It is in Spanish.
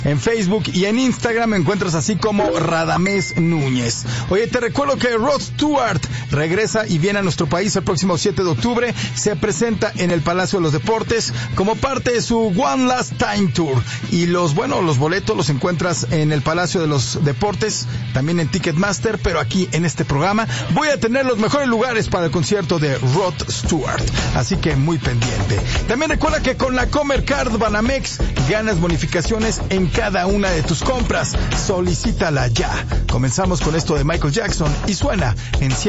En Facebook y en Instagram me encuentras así como Radamés Núñez. Oye, te recuerdo que Rod Stewart regresa y viene a nuestro país el próximo 7 de octubre. Se presenta en el Palacio de los Deportes como parte de su One Last Time Tour. Y los boletos los encuentras en el Palacio de los Deportes, también en Ticketmaster, pero aquí en este programa voy a tener los mejores lugares para el concierto de Rod Stewart. Así que muy pendiente. También recuerda que con la Comer Card Banamex ganas bonificaciones en cada una de tus compras. Solicítala ya. Comenzamos con esto de Michael Jackson y suena en